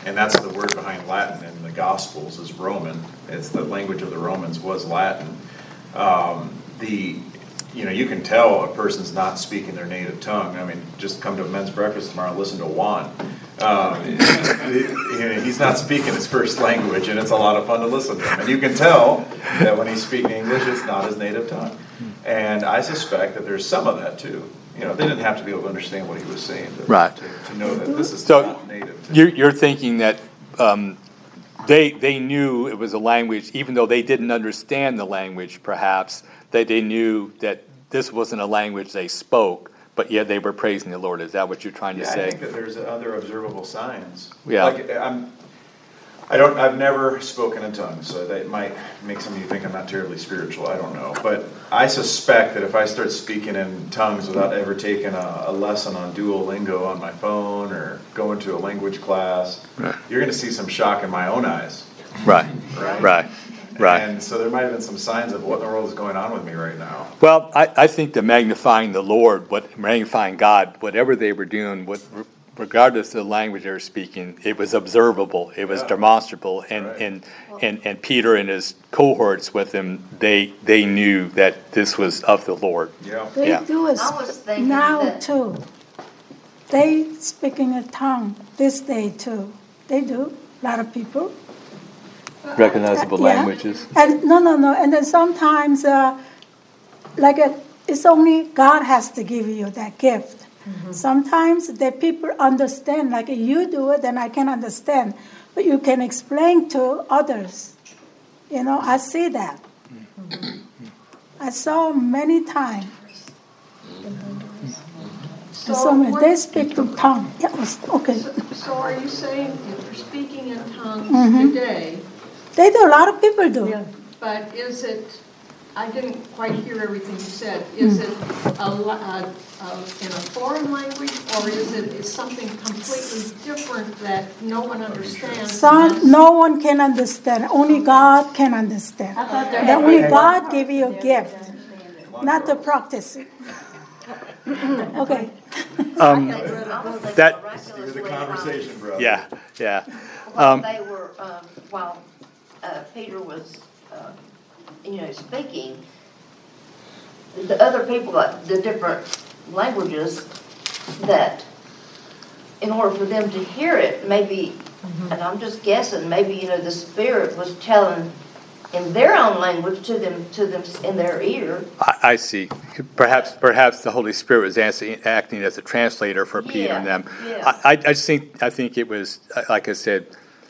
and that's the word behind Latin in the Gospels is Roman. It's the language of the Romans was Latin. Um, the you know, you can tell a person's not speaking their native tongue. I mean, just come to a men's breakfast tomorrow and listen to Juan. Um, he's not speaking his first language, and it's a lot of fun to listen to him. And you can tell that when he's speaking English, it's not his native tongue. And I suspect that there's some of that too. You know, they didn't have to be able to understand what he was saying to, Right. to, to know that this is So not native to you're, you're thinking that um, they they knew it was a language, even though they didn't understand the language, perhaps, that they knew that this wasn't a language they spoke, but yet they were praising the Lord. Is that what you're trying to Yeah, say? I think that there's other observable signs. Yeah. Like I'm, I don't. I've never spoken in tongues, so that might make some of you think I'm not terribly spiritual. I don't know, but I suspect that if I start speaking in tongues without ever taking a, a lesson on Duolingo on my phone or going to a language class, Right. you're going to see some shock in my own eyes. Right, Right. right, right. And so there might have been some signs of what in the world is going on with me right now. Well, I, I think the magnifying the Lord, what magnifying God, whatever they were doing, what, regardless of the language they were speaking, it was observable, it was Yeah. demonstrable, and, Right. and, and and Peter and his cohorts with him, they they knew that this was of the Lord. Yeah. They Yeah. do it I was thinking now that- too. They speaking a tongue this day too. They do. A lot of people. Recognizable Yeah. languages. And no, no, no. And then sometimes, uh, like a, it's only God has to give you that gift. Sometimes the people understand. Like you do it, then I can understand. But you can explain to others. You know, I see that. I saw many times. So So many. what- They speak in tongue. Yeah, okay. So are you saying if you're speaking in tongues Mhm. today, They do. A lot of people do. but is it, I didn't quite hear everything you said, is Hmm. it a, la- a, a, in a foreign language, or is it is something completely different that no one understands? Some, no one can understand. Only God can understand. I thought there That had only been- God give you a gift, not to practice it. Okay. Um, I was thinking that- miraculously Here's the while- conversation, brother. yeah, yeah. While Um, they were, um, while uh, Peter was, uh, you know, speaking, the other people, got the different languages, that in order for them to hear it, maybe, and I'm just guessing, maybe, you know, the Spirit was telling in their own language to them, to them in their ear. I, I see. Perhaps, perhaps the Holy Spirit was acting, acting as a translator for Peter and Yeah, them. yeah. I, I I just think, I think it was, like I said,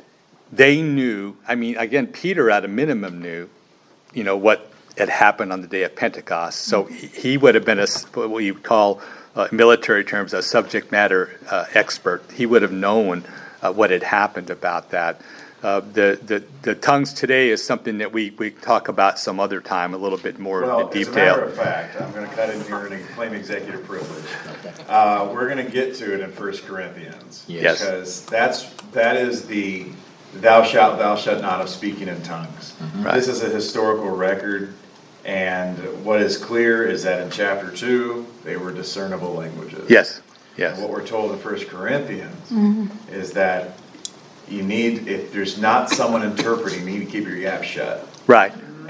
they knew. I mean, again, Peter at a minimum knew, you know, what had happened on the day of Pentecost. So he, he would have been a what you would call, uh, military terms, a subject matter uh, expert. He would have known uh, what had happened about that. Uh, the, the the tongues today is something that we, we talk about some other time, a little bit more Well, in as a detail. matter of fact, I'm going to cut in here and claim executive privilege. Uh, we're going to get to it in First Corinthians. Yes. Because that's, that is the thou shalt, thou shalt not of speaking in tongues. Right. This is a historical record, and what is clear is that in chapter two, they were discernible languages. Yes, yes. And what we're told in First Corinthians is that you need, if there's not someone interpreting, you need to keep your gap shut. Right.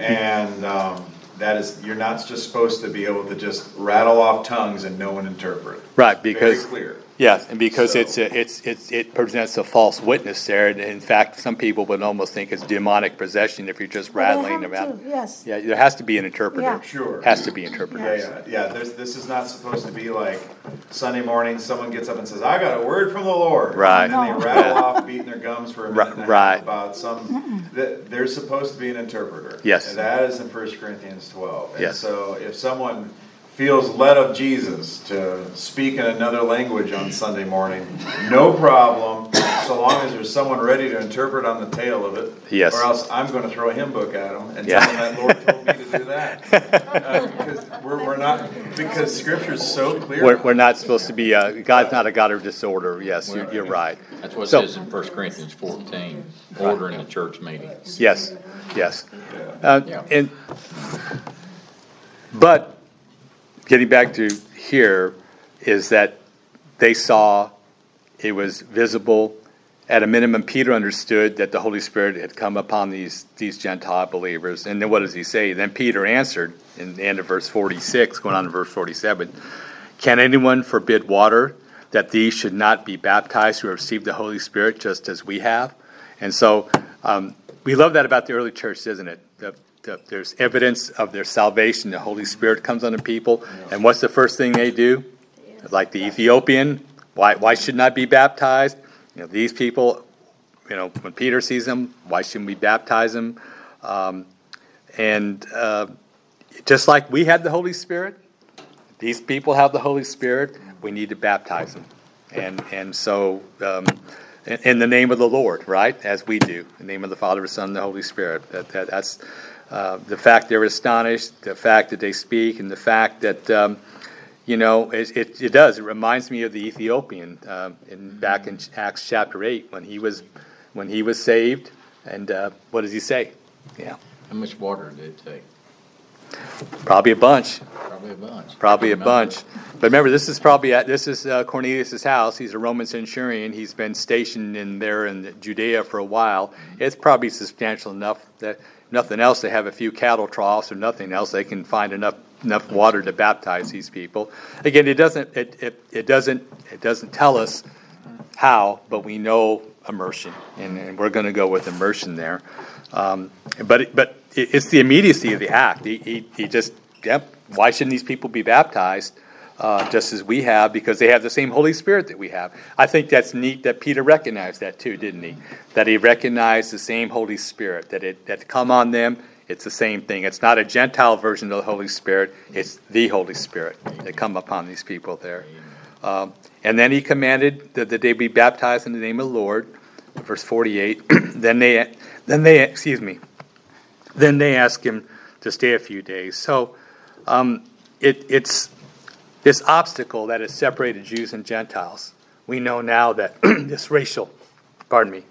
And um, that is, you're not just supposed to be able to just rattle off tongues and no one interpret. Right, because Very clear. yes, and because So- it's a, it's it's it presents a false witness there. And in fact, some people would almost think it's demonic possession if you're just Well, they rattling have around. to, yes. Yeah, there has to be an interpreter. Yeah. Sure. Has to be Yeah, interpreters. yeah, yeah. There's, this is not supposed to be like Sunday morning, someone gets up and says, I got a word from the Lord. Right. And then No. they rattle Yeah. off, beating their gums for a Right, minute and a right. half about some, that there's supposed to be an interpreter. Yes. And that is in First Corinthians twelve. And Yes. so if someone feels led of Jesus to speak in another language on Sunday morning, no problem, so long as there's someone ready to interpret on the tail of it. Yes. Or else I'm going to throw a hymn book at them and Yeah. tell them that Lord told me to do that. Uh, because we're, we're not, because Scripture's so clear. We're, we're not supposed to be. Uh, God's not a God of disorder. Yes, you're, you're right. That's what it So- says in First Corinthians fourteen, ordering the church meetings. Yes, yes. Uh, Yeah. and but getting back to here is that they saw it was visible, at a minimum, Peter understood that the Holy Spirit had come upon these, these Gentile believers. And then what does he say? Then Peter answered in the end of verse forty-six, going on to verse forty-seven, can anyone forbid water that these should not be baptized who have received the Holy Spirit just as we have? And so um, we love that about the early church, isn't it? The, the, there's evidence of their salvation. The Holy Spirit comes on the people. And what's the first thing they do? Like the Ethiopian, why, why shouldn't I be baptized? You know, these people, you know, when Peter sees them, why shouldn't we baptize them? Um, and uh, just like we had the Holy Spirit, these people have the Holy Spirit, we need to baptize them. And and so, um, in, in the name of the Lord, right, as we do, in the name of the Father, the Son, and the Holy Spirit. That, that That's uh, the fact they're astonished, the fact that they speak, and the fact that... Um, You know, it, it it does. It reminds me of the Ethiopian uh, in back in Acts chapter eight when he was when he was saved, and uh, what does he say? Yeah, How much water did it take? probably a bunch. Probably a bunch. Probably a bunch. But remember, this is probably at, this is uh, Cornelius' house. He's a Roman centurion. He's been stationed in there in Judea for a while. It's probably substantial enough that nothing else, they have a few cattle troughs or nothing else. They can find enough enough water to baptize these people. Again, it doesn't it, it, it doesn't it doesn't tell us how, but we know immersion, and, and we're going to go with immersion there. Um, but it, but it, it's the immediacy of the act. He he, he just yep. Why shouldn't these people be baptized uh, just as we have? Because they have the same Holy Spirit that we have. I think that's neat that Peter recognized that too, didn't he? That he recognized the same Holy Spirit, that it that come on them. It's the same thing. It's not a Gentile version of the Holy Spirit. It's the Holy Spirit that come upon these people there. Um, and then he commanded that, that they be baptized in the name of the Lord. Verse forty-eight. then they, then they, excuse me. Then they ask him to stay a few days. So um, it, it's this obstacle that has separated Jews and Gentiles. We know now that this racial, pardon me,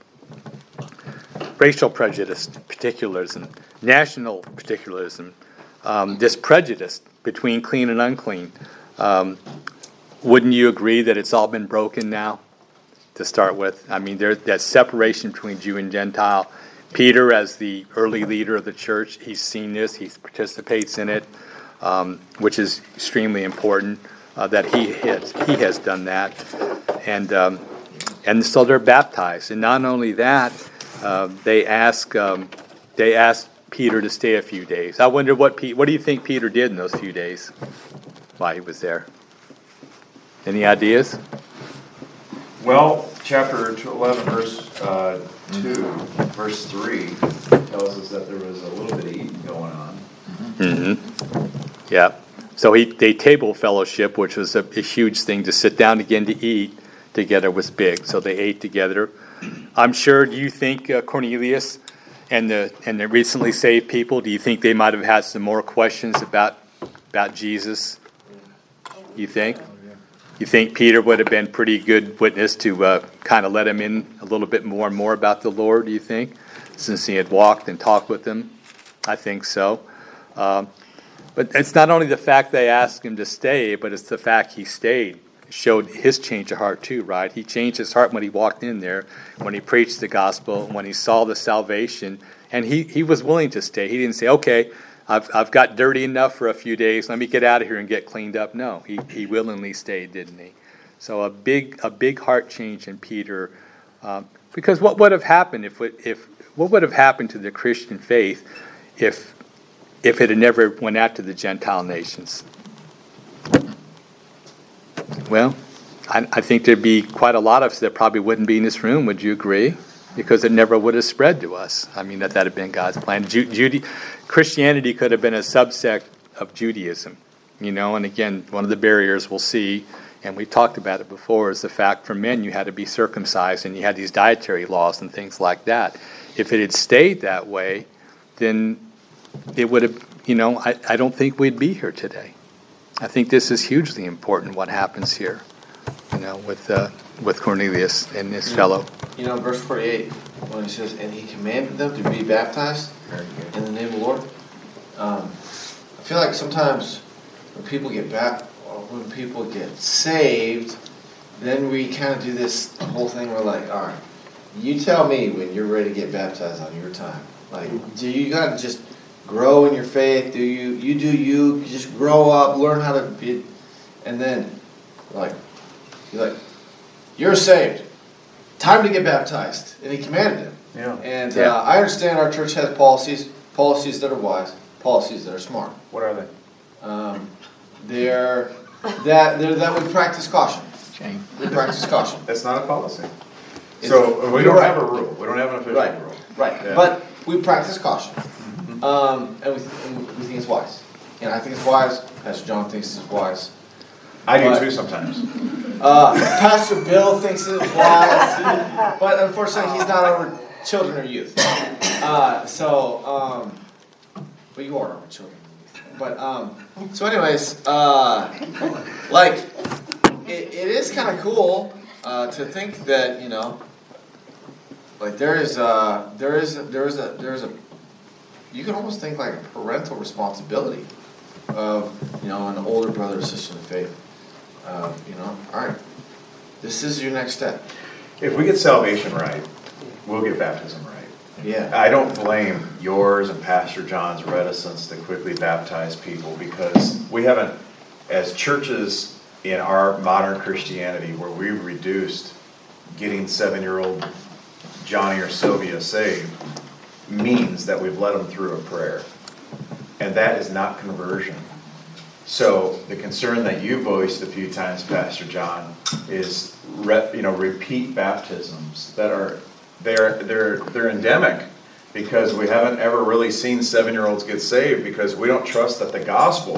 racial prejudice, particularism, national particularism, um, this prejudice between clean and unclean. Um, wouldn't you agree that it's all been broken now to start with? I mean, there's that separation between Jew and Gentile. Peter, as the early leader of the church, he's seen this. He participates in it, um, which is extremely important uh, that he has, he has done that. And, um, and so they're baptized. And not only that, uh, they ask um, they ask Peter to stay a few days. I wonder what Pe- what do you think Peter did in those few days while he was there? Any ideas? Well, chapter eleven, verse uh, two, verse three tells us that there was a little bit of eating going on. Mm-hmm. Yeah. So he, they table fellowship, which was a, a huge thing. To sit down again to eat together was big. So they ate together. I'm sure. Do you think uh, Cornelius and the and the recently saved people? Do you think they might have had some more questions about about Jesus? You think? You think Peter would have been pretty good witness to uh, kind of let him in a little bit more and more about the Lord? Do you think, since he had walked and talked with them? I think so. Um, but it's not only the fact they asked him to stay, but it's the fact he stayed. It showed his change of heart too, right? He changed his heart when he walked in there, when he preached the gospel, when he saw the salvation, and he, he was willing to stay. He didn't say, okay, I've I've got dirty enough for a few days. Let me get out of here and get cleaned up. No, he, he willingly stayed, didn't he? So a big a big heart change in Peter, um, because what would have happened if it, if what would have happened to the Christian faith if if it had never went out to the Gentile nations? Well, I, I think there'd be quite a lot of us that probably wouldn't be in this room. Would you agree? Because it never would have spread to us. I mean, that that had been God's plan. Ju- Judy, Christianity could have been a subsect of Judaism, you know. And again, one of the barriers we'll see, and we talked about it before, is the fact for men you had to be circumcised, and you had these dietary laws and things like that. If it had stayed that way, then it would have, you know, I, I don't think we'd be here today. I think this is hugely important, what happens here, you know, with uh, with Cornelius and his fellow. You know, verse forty-eight, when he says, and he commanded them to be baptized in the name of the Lord. Um, I feel like sometimes when people get back, or when people get saved, then we kind of do this whole thing where like, all right, You tell me when you're ready to get baptized on your time. Like, do you gotta just grow in your faith? Do you you do you, you just grow up, learn how to be, and then like you're like you're saved. Time to get baptized, and he commanded him. Yeah. And Yeah. Uh, I understand our church has policies, policies that are wise, policies that are smart. What are they? Um, they're that they're that we practice caution. Shame. We practice caution. That's not a policy. It's- So we you're don't right. have a rule. We don't have an official Right, rule. right. Yeah. But we practice caution, um, and we, and we think it's wise. And I think it's wise. Pastor John thinks it's wise. I do But- too sometimes. Uh, Pastor Bill thinks it's wise, but unfortunately he's not over children or youth. Uh, so, um, but you are over children and youth. But um, so, anyways, uh, like it, it is kind of cool uh, to think that you know, like there is uh, there is there is a there is a you can almost think like a parental responsibility of you know an older brother or sister in the faith. Uh, you know, all right, this is your next step. If we get salvation right, we'll get baptism right. Yeah. I don't blame yours and Pastor John's reticence to quickly baptize people because we haven't, as churches in our modern Christianity, where we've reduced getting seven-year-old Johnny or Sylvia saved, means that we've led them through a prayer. And that is not conversion. So the concern that you voiced a few times, Pastor John, is re, you know repeat baptisms that are they're they're they're endemic because we haven't ever really seen seven-year-olds get saved because we don't trust that the gospel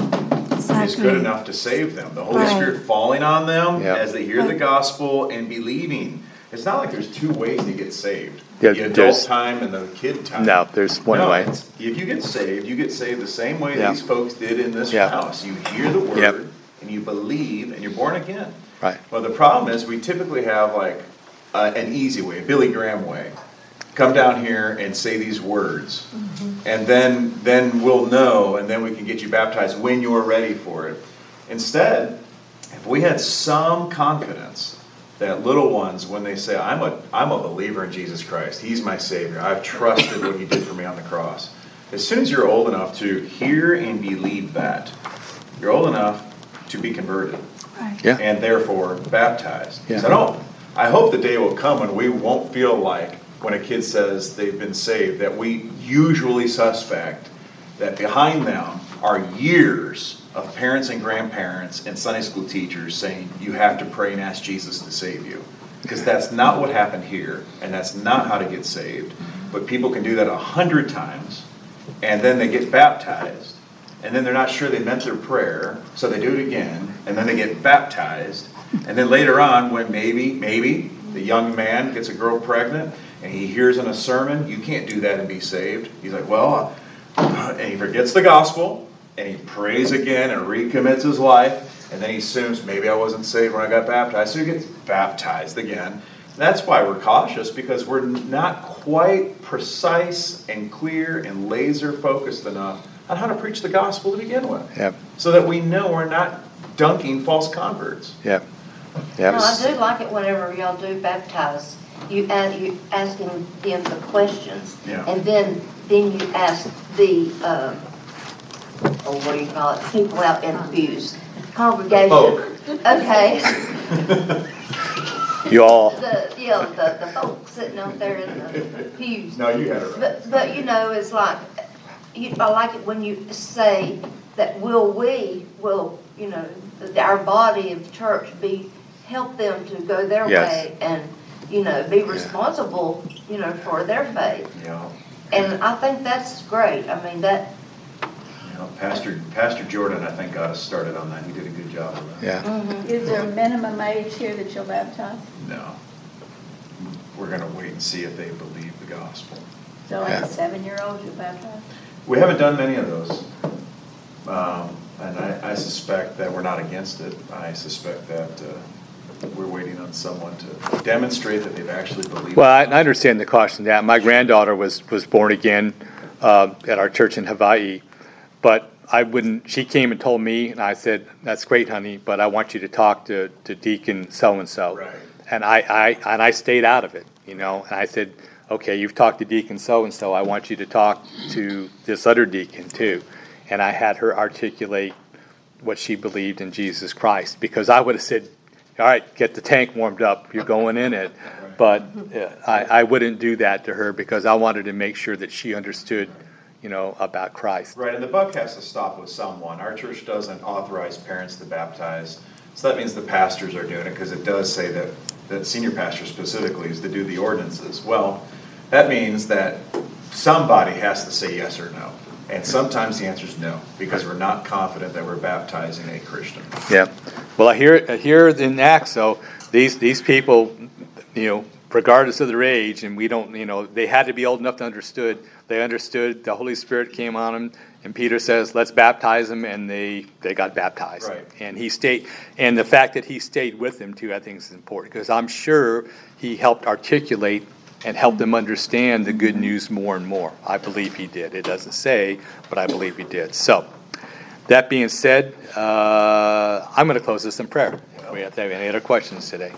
is good enough to save them. The Holy Right. Spirit falling on them Yeah. as they hear the gospel and believing. It's not like there's two ways to get saved. Yeah, the adult there's- time and the kid time. No, there's one No, way. it's- If you get saved, you get saved the same way Yeah. these folks did in this Yeah. house. You hear the word Yep. and you believe and you're born again. Right. Well, the problem is we typically have like uh, an easy way, a Billy Graham way. Come down here and say these words, and then then we'll know, and then we can get you baptized when you're ready for it. Instead, if we had some confidence that little ones, when they say, I'm a, I'm a believer in Jesus Christ, He's my Savior, I've trusted what He did for me on the cross. As soon as you're old enough to hear and believe that, you're old enough to be converted. Right. Yeah. And therefore baptized. Yeah. So no, I hope the day will come when we won't feel like, when a kid says they've been saved, that we usually suspect that behind them are years of parents and grandparents and Sunday school teachers saying you have to pray and ask Jesus to save you. Because that's not what happened here, and that's not how to get saved. But people can do that a hundred times, and then they get baptized, and then they're not sure they meant their prayer, so they do it again, and then they get baptized, and then later on, when maybe, maybe, the young man gets a girl pregnant, and he hears in a sermon, you can't do that and be saved. He's like, well, uh, and he forgets the gospel, and he prays again and recommits his life, and then he assumes, maybe I wasn't saved when I got baptized, so he gets baptized again. That's why we're cautious, because we're not quite precise and clear and laser focused enough on how to preach the gospel to begin with. Yep. So that we know we're not dunking false converts. Yep. Yep. No, I do like it whenever y'all do baptize. You ask, you asking them the questions, Yeah. and then then you ask the uh, oh, what do you call it? People out in the pews, congregation. Folk. Okay. You all, The you know the the folks sitting out there in the pews. No, you had it right. But but you know it's like you, I like it when you say that will we will you know our body of church be help them to go their Yes. way and you know be responsible you know for their faith, Yeah. and I think that's great. I mean that You know, Pastor Pastor Jordan, I think, got us started on that. He did a good job of that. yeah. Is there a minimum age here that you'll baptize? No. We're going to wait and see if they believe the gospel. So Yeah. at seven-year-olds you'll baptize? We haven't done many of those. Um, and I, I suspect that we're not against it. I suspect that uh, we're waiting on someone to demonstrate that they've actually believed Well, I it. I understand the caution of that. My granddaughter was, was born again uh, at our church in Hawaii, but I wouldn't, she came and told me, and I said, that's great, honey, but I want you to talk to, to Deacon so-and-so. Right. And I, I, and I stayed out of it. you know. And I said, okay, you've talked to Deacon so-and-so, I want you to talk to this other deacon too. And I had her articulate what she believed in Jesus Christ, because I would have said, all right, get the tank warmed up, you're going in it. But uh, I, I wouldn't do that to her, because I wanted to make sure that she understood, you know, about Christ. Right, and the buck has to stop with someone. Our church doesn't authorize parents to baptize, so that means the pastors are doing it, because it does say that, that senior pastor specifically is to do the ordinances. Well, that means that somebody has to say yes or no. And sometimes the answer is no, because we're not confident that we're baptizing a Christian. Yeah. Well, I hear, I hear in Acts, so these, these people, you know, regardless of their age, and we don't, you know, they had to be old enough to understood. They understood the Holy Spirit came on them, and Peter says, let's baptize them, and they, they got baptized. Right. And he stayed, and the fact that he stayed with them too, I think is important, because I'm sure he helped articulate and help them understand the good news more and more. I believe he did. It doesn't say, but I believe he did. So, that being said, uh, I'm going to close this in prayer. We have to have any other questions today.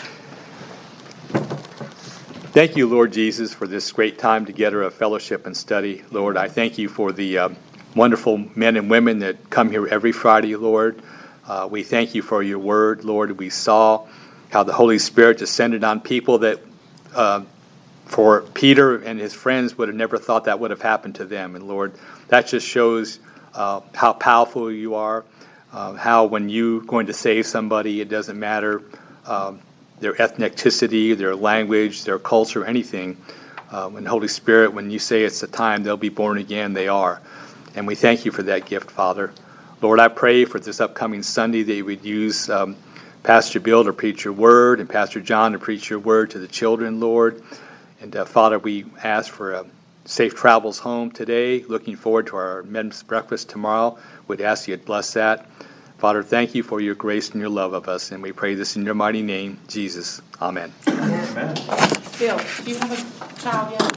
Thank you, Lord Jesus, for this great time together of fellowship and study. Lord, I thank you for the um, wonderful men and women that come here every Friday, Lord. Uh, we thank you for your word, Lord. We saw how the Holy Spirit descended on people that uh, for Peter and his friends would have never thought that would have happened to them. And Lord, that just shows uh, how powerful you are, uh, how when you're going to save somebody, it doesn't matter um, their ethnicity, their language, their culture, anything. Uh, when the Holy Spirit, when you say it's the time they'll be born again, they are. And we thank you for that gift, Father. Lord, I pray for this upcoming Sunday that you would use um, Pastor Bill to preach your word and Pastor John to preach your word to the children, Lord. And uh, Father, we ask for uh, safe travels home today. Looking forward to our men's breakfast tomorrow. We'd ask you to bless that. Father, thank you for your grace and your love of us. And we pray this in your mighty name, Jesus. Amen. Amen. Bill, do you have a child yet?